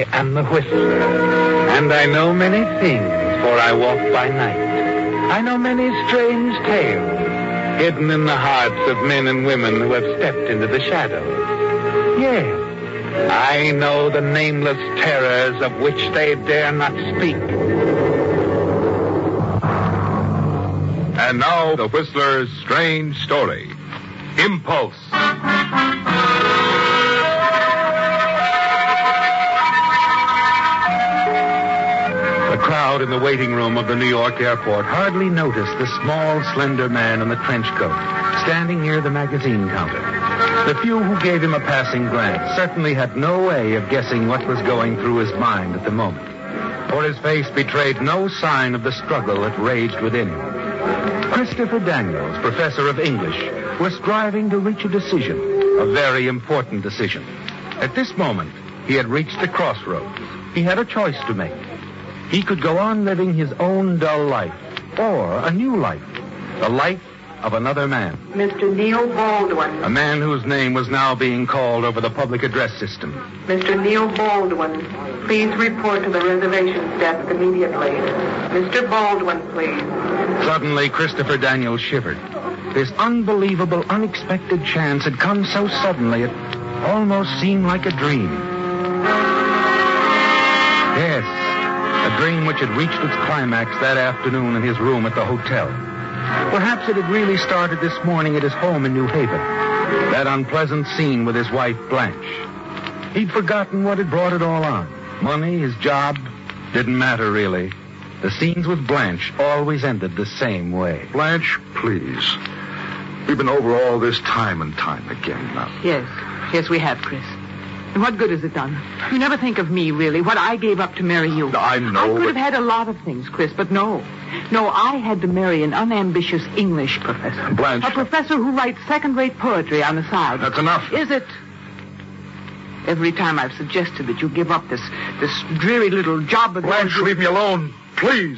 am the Whistler, and I know many things, for I walk by night. I know many strange tales, hidden in the hearts of men and women who have stepped into the shadows. Yes, I know the nameless terrors of which they dare not speak. And now, the Whistler's strange story. Impulse. The crowd in the waiting room of the New York airport hardly noticed the small, slender man in the trench coat standing near the magazine counter. The few who gave him a passing glance certainly had no way of guessing what was going through his mind at the moment, for his face betrayed no sign of the struggle that raged within him. Christopher Daniels, professor of English, was striving to reach a decision, a very important decision. At this moment, he had reached a crossroads. He had a choice to make. He could go on living his own dull life, or a new life, the life of another man. Mr. Neil Baldwin. A man whose name was now being called over the public address system. Mr. Neil Baldwin, please report to the reservations desk immediately. Mr. Baldwin, please. Suddenly, Christopher Daniels shivered. This unbelievable, unexpected chance had come so suddenly it almost seemed like a dream. Yes, a dream which had reached its climax that afternoon in his room at the hotel. Perhaps it had really started this morning at his home in New Haven. That unpleasant scene with his wife, Blanche. He'd forgotten what had brought it all on. Money, his job, didn't matter really. The scenes with Blanche always ended the same way. Blanche, please. We've been over all this time and time again now. Yes, we have, Chris. And what good has it done? You never think of me, really, what I gave up to marry you. I know, I could have had a lot of things, Chris, but no. No, I had to marry an unambitious English professor. Blanche. A professor who writes second-rate poetry on the side. That's enough. Is it? Every time I've suggested that you give up this dreary little job of Blanche, yours... leave me alone, please.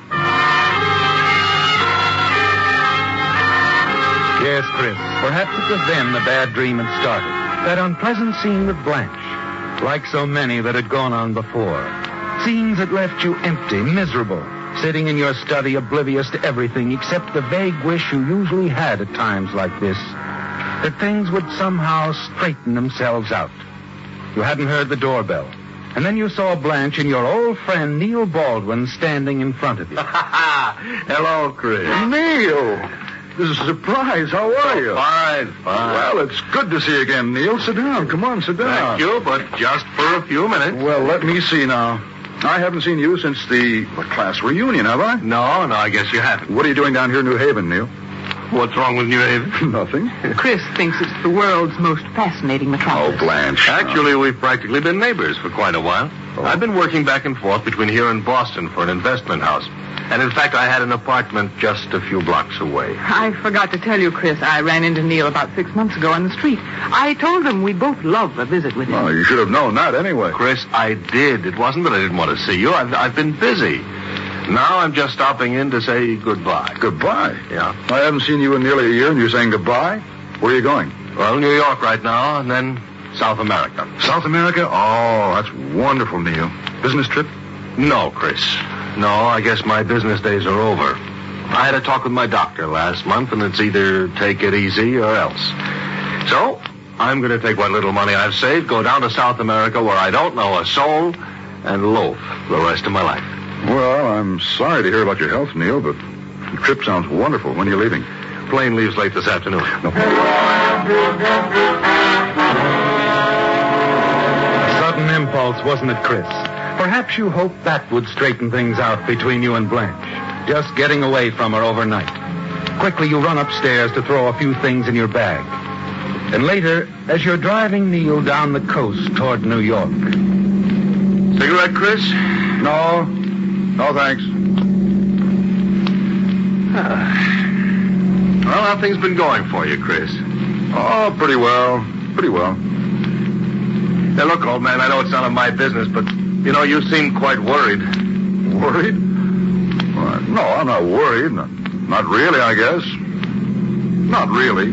Yes, Chris. Perhaps it was then the bad dream had started. That unpleasant scene with Blanche. Like so many that had gone on before. Scenes that left you empty, miserable, sitting in your study oblivious to everything except the vague wish you usually had at times like this. That things would somehow straighten themselves out. You hadn't heard the doorbell. And then you saw Blanche and your old friend Neil Baldwin standing in front of you. Hello, Chris. Neil! This is a surprise. How are you? Fine. Well, it's good to see you again, Neil. Sit down. Come on, sit down. Thank you, but just for a few minutes. Well, let me see now. I haven't seen you since the class reunion, have I? No, I guess you haven't. What are you doing down here in New Haven, Neil? What's wrong with New Haven? Nothing. Chris thinks it's the world's most fascinating metropolis. Oh, Blanche. Actually, we've practically been neighbors for quite a while. Oh. I've been working back and forth between here and Boston for an investment house. And in fact, I had an apartment just a few blocks away. I forgot to tell you, Chris, I ran into Neil about 6 months ago on the street. I told him we'd both love a visit with him. Well, you should have known that anyway. Chris, I did. It wasn't that I didn't want to see you. I've been busy. Now I'm just stopping in to say goodbye. Goodbye? Yeah. I haven't seen you in nearly a year, and you're saying goodbye? Where are you going? Well, New York right now, and then South America. South America? Oh, that's wonderful, Neil. Business trip? No, Chris. No, I guess my business days are over. I had a talk with my doctor last month, and it's either take it easy or else. So, I'm going to take what little money I've saved, go down to South America where I don't know a soul, and loaf the rest of my life. Well, I'm sorry to hear about your health, Neil, but the trip sounds wonderful. When are you leaving? Plane leaves late this afternoon. No. A sudden impulse, wasn't it, Chris? Perhaps you hoped that would straighten things out between you and Blanche. Just getting away from her overnight. Quickly, you run upstairs to throw a few things in your bag. And later, as you're driving Neil down the coast toward New York. Cigarette, Chris? No, thanks. Well, how things been going for you, Chris? Oh, pretty well. Now, look, old man, I know it's none of my business, but, you know, you seem quite worried. Worried? Well, no, I'm not worried. Not really, I guess. Not really.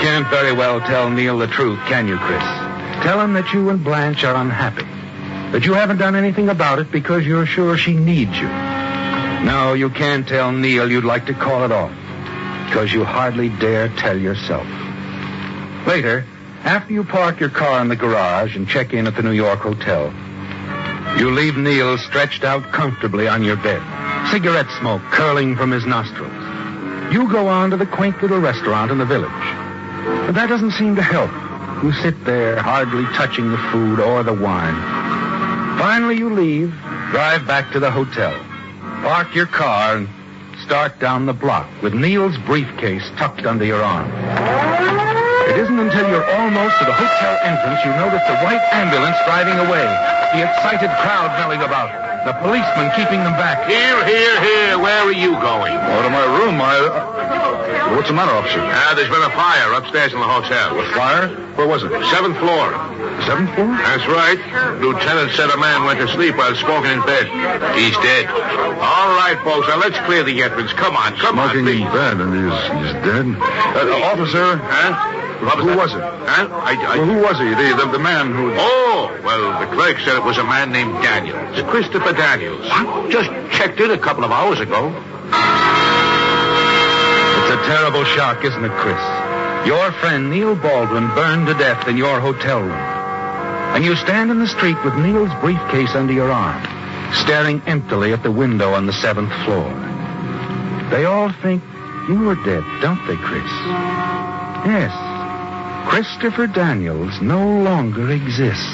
can't very well tell Neil the truth, can you, Chris? Tell him that you and Blanche are unhappy. That you haven't done anything about it because you're sure she needs you. No, you can't tell Neil you'd like to call it off. Because you hardly dare tell yourself. Later, after you park your car in the garage and check in at the New York hotel, you leave Neil stretched out comfortably on your bed, cigarette smoke curling from his nostrils. You go on to the quaint little restaurant in the village. But that doesn't seem to help. You sit there, hardly touching the food or the wine. Finally, you leave, drive back to the hotel, park your car, and start down the block with Neil's briefcase tucked under your arm. It isn't until you're almost to the hotel entrance you notice the white ambulance driving away, the excited crowd milling about, the policeman keeping them back. Here. Where are you going? To my room. What's the matter, officer? There's been a fire upstairs in the hotel. A fire? Where was it? 7th floor. 7th floor? That's right. Lieutenant said a man went to sleep while smoking in bed. He's dead. All right, folks. Now let's clear the entrance. Come on. Smoking in bed, and he's dead? Officer? Huh? Who was it? Huh? Well, who was he? The man who... Oh, well, the clerk said it was a man named Daniels. Christopher Daniels. What? Just checked in a couple of hours ago. It's a terrible shock, isn't it, Chris? Your friend Neil Baldwin burned to death in your hotel room. And you stand in the street with Neil's briefcase under your arm, staring emptily at the window on the 7th floor. They all think you are dead, don't they, Chris? Yes. Christopher Daniels no longer exists.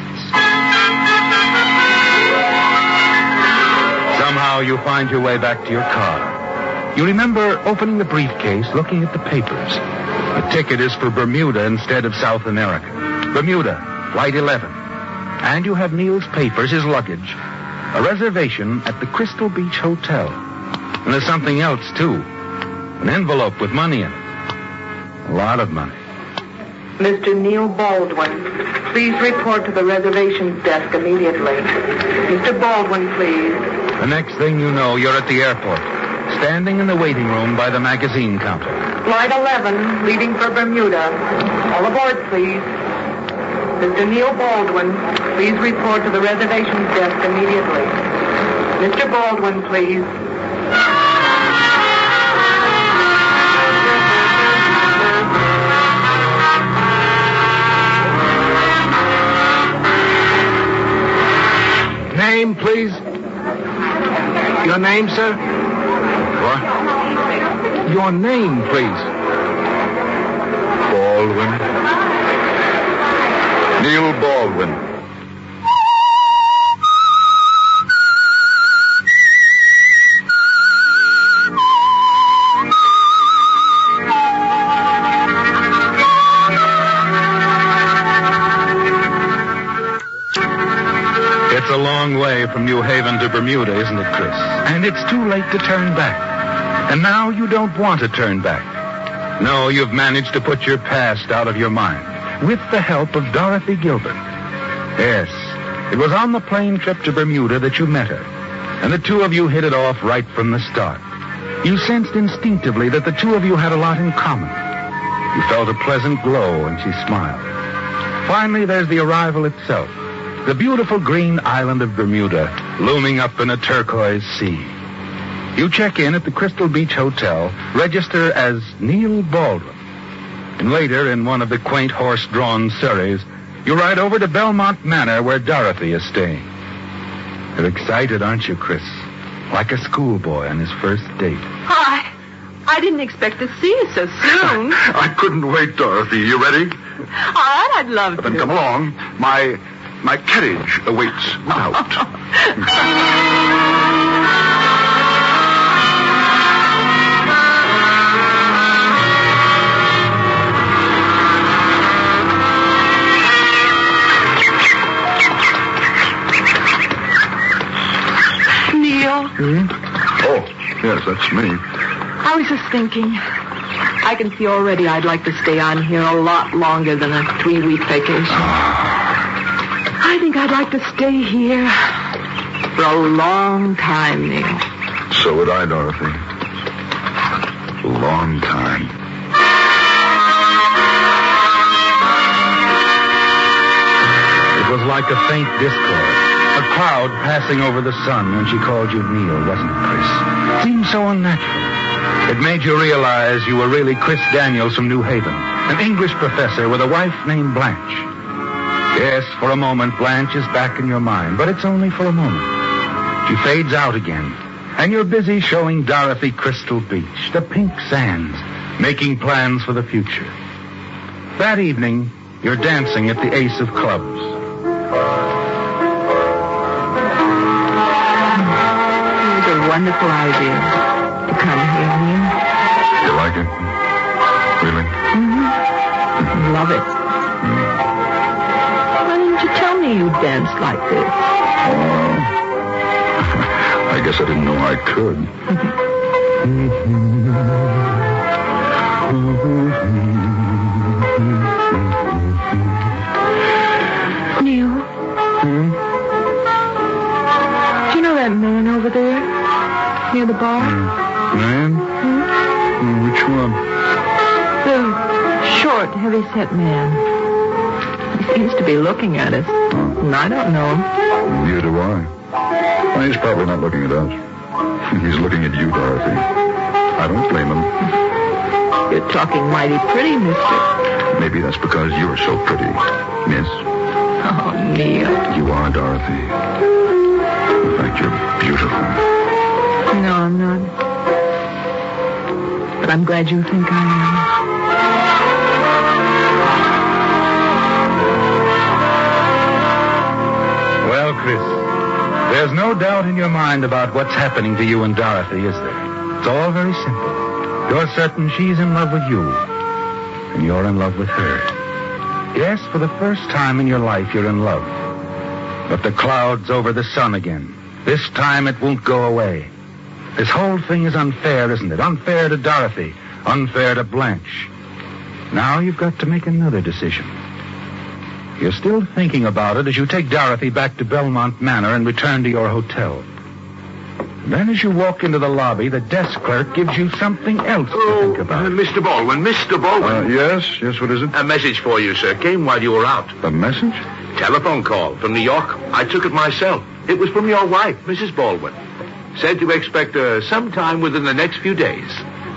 Somehow you find your way back to your car. You remember opening the briefcase, looking at the papers. The ticket is for Bermuda instead of South America. Bermuda, Flight 11. And you have Neil's papers, his luggage, a reservation at the Crystal Beach Hotel. And there's something else, too. An envelope with money in it. A lot of money. Mr. Neil Baldwin, please report to the reservations desk immediately. Mr. Baldwin, please. The next thing you know, you're at the airport, standing in the waiting room by the magazine counter. Flight 11, leaving for Bermuda. All aboard, please. Mr. Neil Baldwin, please report to the reservations desk immediately. Mr. Baldwin, please. Name, please. Your name, sir? What? Your name, please. Baldwin. Neil Baldwin. It's a long way from New Haven to Bermuda, isn't it, Chris? And it's too late to turn back. And now you don't want to turn back. No, you've managed to put your past out of your mind with the help of Dorothy Gilbert. Yes, it was on the plane trip to Bermuda that you met her. And the two of you hit it off right from the start. You sensed instinctively that the two of you had a lot in common. You felt a pleasant glow and she smiled. Finally, there's the arrival itself. The beautiful green island of Bermuda, looming up in a turquoise sea. You check in at the Crystal Beach Hotel, register as Neil Baldwin. And later, in one of the quaint horse-drawn surreys, you ride over to Belmont Manor, where Dorothy is staying. You're excited, aren't you, Chris? Like a schoolboy on his first date. Hi. I didn't expect to see you so soon. I couldn't wait, Dorothy. You ready? All right, I'd love to. Then come along. My carriage awaits without. Neil? Oh, yes, that's me. I was just thinking. I can see already I'd like to stay on here a lot longer than a 3-week vacation. I think I'd like to stay here for a long time, Neil. So would I, Dorothy. A long time. It was like a faint discord. A cloud passing over the sun when she called you Neil, wasn't it, Chris? It seemed so unnatural. It made you realize you were really Chris Daniels from New Haven, an English professor with a wife named Blanche. Yes, for a moment, Blanche is back in your mind, but it's only for a moment. She fades out again, and you're busy showing Dorothy Crystal Beach, the pink sands, making plans for the future. That evening, you're dancing at the Ace of Clubs. It was a wonderful idea to come here, Neil. You like it? Really? Mm-hmm. Love it. Why didn't you tell me you danced like this? I guess I didn't know I could. Neil? Do you know that man over there? Near the bar? Man? Which one? The short, heavy-set man. He seems to be looking at us. And I don't know him. Neither do I. Well, he's probably not looking at us. He's looking at you, Dorothy. I don't blame him. You're talking mighty pretty, mister. Maybe that's because you're so pretty, miss. Oh, Neil. You are, Dorothy. In fact, you're beautiful. No, I'm not. But I'm glad you think I am. Well, Chris, there's no doubt in your mind about what's happening to you and Dorothy, is there? It's all very simple. You're certain she's in love with you, and you're in love with her. Yes, for the first time in your life, you're in love. But the cloud's over the sun again. This time it won't go away. This whole thing is unfair, isn't it? Unfair to Dorothy. Unfair to Blanche. Now you've got to make another decision. You're still thinking about it as you take Dorothy back to Belmont Manor and return to your hotel. Then as you walk into the lobby, the desk clerk gives you something else to think about. Mr. Baldwin, Mr. Baldwin. Yes, what is it? A message for you, sir. Came while you were out. A message? Telephone call from New York. I took it myself. It was from your wife, Mrs. Baldwin. Said to expect her sometime within the next few days.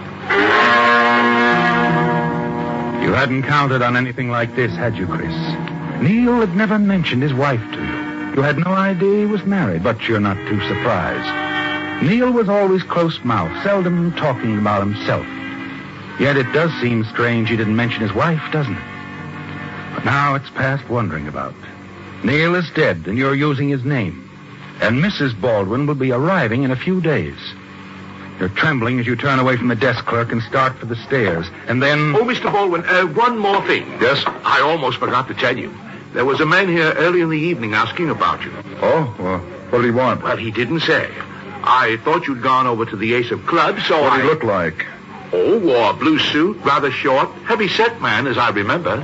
You hadn't counted on anything like this, had you, Chris? Neil had never mentioned his wife to you. You had no idea he was married, but you're not too surprised. Neil was always close-mouthed, seldom talking about himself. Yet it does seem strange he didn't mention his wife, doesn't it? But now it's past wondering about. Neil is dead, and you're using his name. And Mrs. Baldwin will be arriving in a few days. You're trembling as you turn away from the desk clerk and start for the stairs. And then... Oh, Mr. Baldwin, one more thing. Yes? I almost forgot to tell you. There was a man here early in the evening asking about you. Oh, well, what did he want? Well, he didn't say. I thought you'd gone over to the Ace of Clubs, so What did he look like? Oh, wore a blue suit, rather short, heavy-set man, as I remember.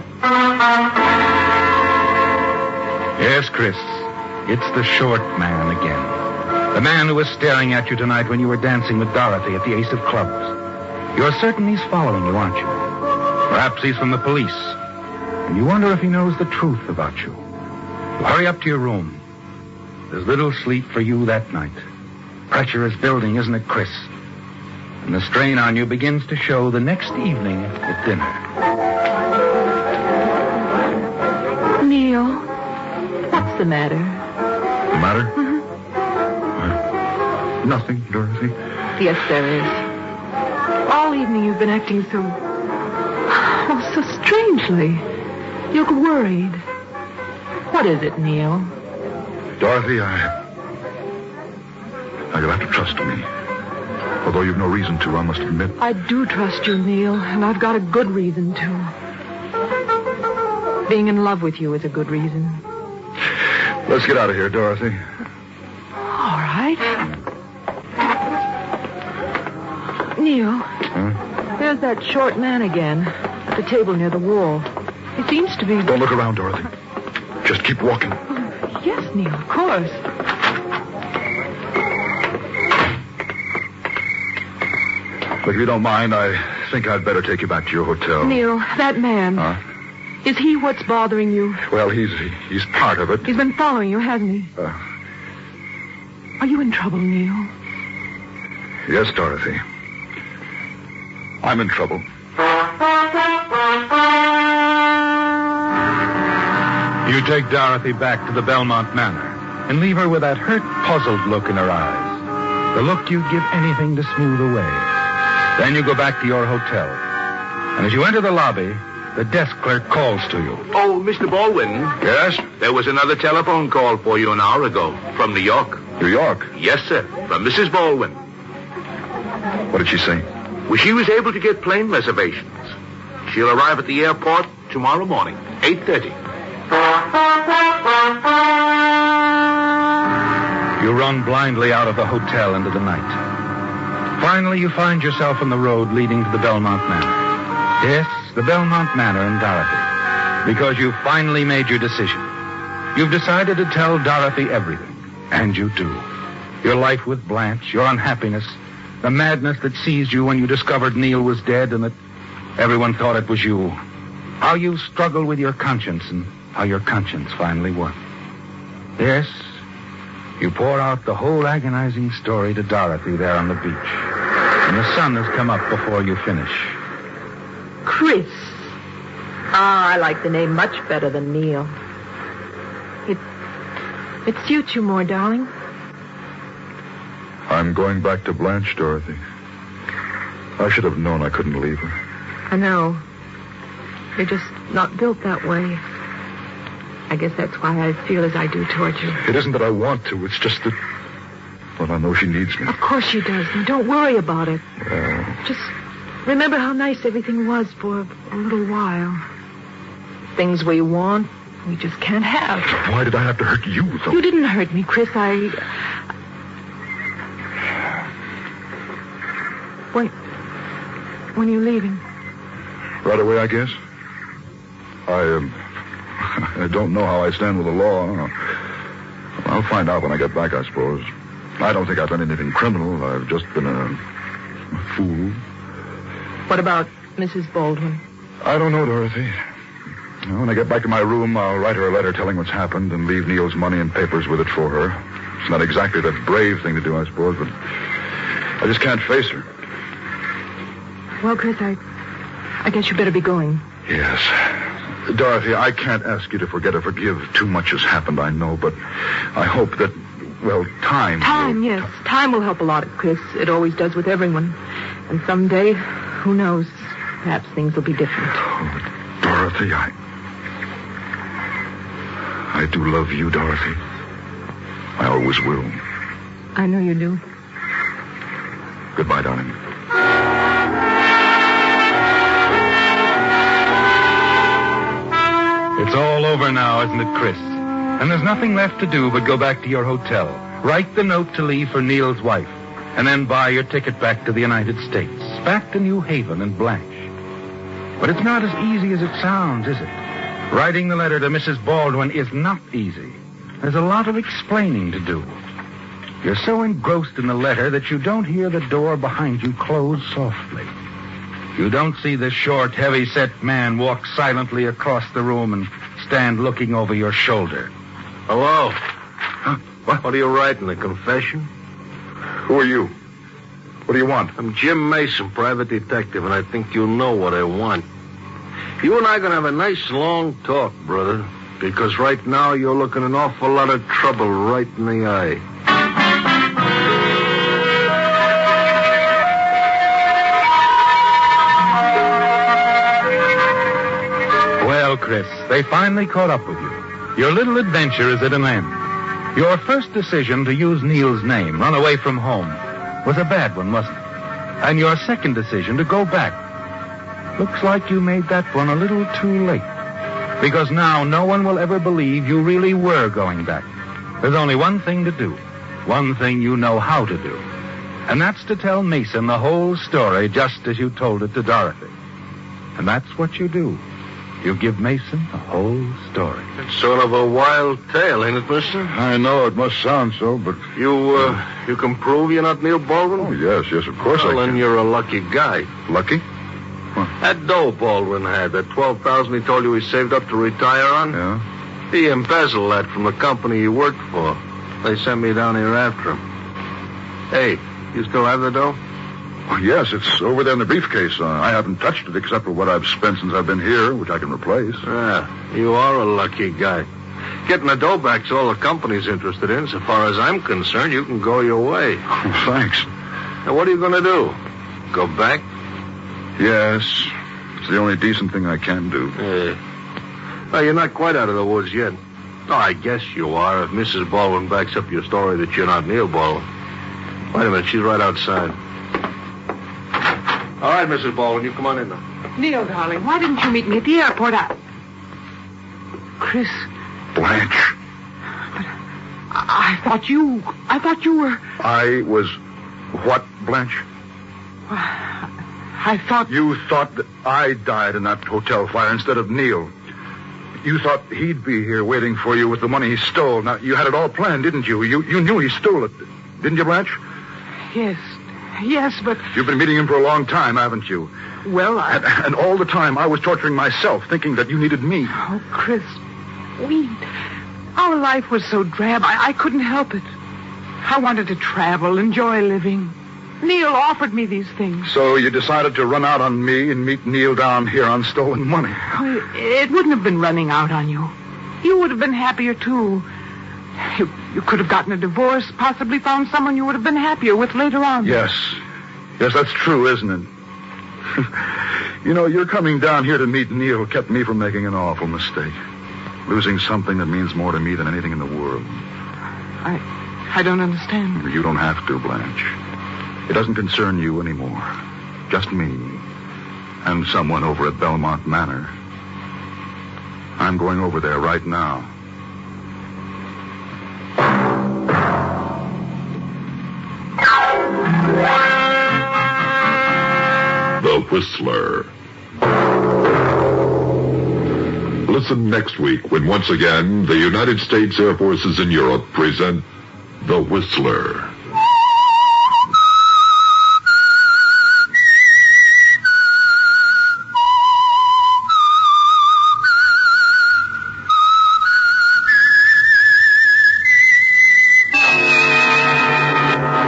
Yes, Chris. It's the short man again. The man who was staring at you tonight when you were dancing with Dorothy at the Ace of Clubs. You're certain he's following you, aren't you? Perhaps he's from the police. And you wonder if he knows the truth about you. You hurry up to your room. There's little sleep for you that night. Pressure is building, isn't it, Chris? And the strain on you begins to show the next evening at dinner. Neil, what's the matter? The matter? Nothing, Dorothy. Yes, there is. All evening you've been acting so strangely. You look worried. What is it, Neil? Dorothy, you'll have to trust me. Although you've no reason to, I must admit. I do trust you, Neil, and I've got a good reason to. Being in love with you is a good reason. Let's get out of here, Dorothy. All right. Neil, there's that short man again at the table near the wall. He seems to be... Don't look around, Dorothy. Just keep walking. Yes, Neil, of course. Look, if you don't mind, I think I'd better take you back to your hotel. Neil, that man. Huh? Is he what's bothering you? Well, he's part of it. He's been following you, hasn't he? Are you in trouble, Neil? Yes, Dorothy. I'm in trouble. You take Dorothy back to the Belmont Manor and leave her with that hurt, puzzled look in her eyes. The look you'd give anything to smooth away. Then you go back to your hotel. And as you enter the lobby, the desk clerk calls to you. Oh, Mr. Baldwin. Yes? There was another telephone call for you an hour ago from New York. New York? Yes, sir. From Mrs. Baldwin. What did she say? Well, she was able to get plane reservations. She'll arrive at the airport tomorrow morning, 8:30. You run blindly out of the hotel into the night. Finally, you find yourself on the road leading to the Belmont Manor. Yes, the Belmont Manor and Dorothy. Because you've finally made your decision. You've decided to tell Dorothy everything. And you do. Your life with Blanche, your unhappiness, the madness that seized you when you discovered Neil was dead and that everyone thought it was you. How you struggled with your conscience and how your conscience finally won. Yes, you pour out the whole agonizing story to Dorothy there on the beach. And the sun has come up before you finish. Chris. I like the name much better than Neil. It suits you more, darling. I'm going back to Blanche, Dorothy. I should have known I couldn't leave her. I know. You're just not built that way. I guess that's why I feel as I do toward you. It isn't that I want to. It's just that... Well, I know she needs me. Of course she does. And don't worry about it. Well... Just remember how nice everything was for a little while. Things we want, we just can't have. Why did I have to hurt you, though? You didn't hurt me, Chris. When are you leaving? Right away, I guess. I don't know how I stand with the law. I'll find out when I get back, I suppose. I don't think I've done anything criminal. I've just been a fool. What about Mrs. Baldwin? I don't know, Dorothy. When I get back to my room, I'll write her a letter telling what's happened and leave Neil's money and papers with it for her. It's not exactly the brave thing to do, I suppose, but I just can't face her. Well, Chris, I guess you better be going. Yes. Dorothy, I can't ask you to forget or forgive. Too much has happened, I know, but I hope that, well, time... Time, yes. Time will help a lot, Chris. It always does with everyone. And someday, who knows, perhaps things will be different. Oh, Dorothy, I do love you, Dorothy. I always will. I know you do. Goodbye, darling. It's all over now, isn't it, Chris? And there's nothing left to do but go back to your hotel, write the note to leave for Neil's wife, and then buy your ticket back to the United States, back to New Haven and Blanche. But it's not as easy as it sounds, is it? Writing the letter to Mrs. Baldwin is not easy. There's a lot of explaining to do. You're so engrossed in the letter that you don't hear the door behind you close softly. You don't see the short, heavy-set man walk silently across the room and stand looking over your shoulder. Hello. Huh? What are you writing, a confession? Who are you? What do you want? I'm Jim Mason, private detective, and I think you know what I want. You and I are going to have a nice long talk, brother, because right now you're looking an awful lot of trouble right in the eye. Well, Chris, they finally caught up with you. Your little adventure is at an end. Your first decision to use Neil's name, run away from home, was a bad one, wasn't it? And your second decision to go back. Looks like you made that one a little too late. Because now no one will ever believe you really were going back. There's only one thing to do. One thing you know how to do. And that's to tell Mason the whole story just as you told it to Dorothy. And that's what you do. You give Mason the whole story. It's sort of a wild tale, ain't it, mister? I know it must sound so, but... You can prove you're not Neil Baldwin? Oh, yes, of course well, I can. Then you're a lucky guy. Lucky? That dough Baldwin had, that $12,000 he told you he saved up to retire on? Yeah? He embezzled that from the company he worked for. They sent me down here after him. Hey, you still have the dough? Well, yes, it's over there in the briefcase. I haven't touched it except for what I've spent since I've been here, which I can replace. Yeah, you are a lucky guy. Getting the dough back's all the company's interested in. So far as I'm concerned, you can go your way. Oh, thanks. Now, what are you going to do? Go back? Yes. It's the only decent thing I can do. Well, you're not quite out of the woods yet. Oh, I guess you are if Mrs. Baldwin backs up your story that you're not Neil Baldwin. Wait a minute, she's right outside. All right, Mrs. Baldwin, you come on in now. Neil, darling, why didn't you meet me at the airport? Chris. Blanche. But I thought you were... I was what, Blanche? I thought... You thought that I died in that hotel fire instead of Neil. You thought he'd be here waiting for you with the money he stole. Now, you had it all planned, didn't you? You knew he stole it, didn't you, Blanche? Yes, but... You've been meeting him for a long time, haven't you? Well, And all the time, I was torturing myself, thinking that you needed me. Oh, Chris, our life was so drab, I couldn't help it. I wanted to travel, enjoy living. Neil offered me these things. So you decided to run out on me and meet Neil down here on stolen money. Oh, it wouldn't have been running out on you. You would have been happier, too. You could have gotten a divorce, possibly found someone you would have been happier with later on. Yes, that's true, isn't it? You know, your coming down here to meet Neil kept me from making an awful mistake. Losing something that means more to me than anything in the world. I don't understand. You don't have to, Blanche. It doesn't concern you anymore. Just me. And someone over at Belmont Manor. I'm going over there right now. The Whistler. Listen next week when once again the United States Air Forces in Europe present The Whistler.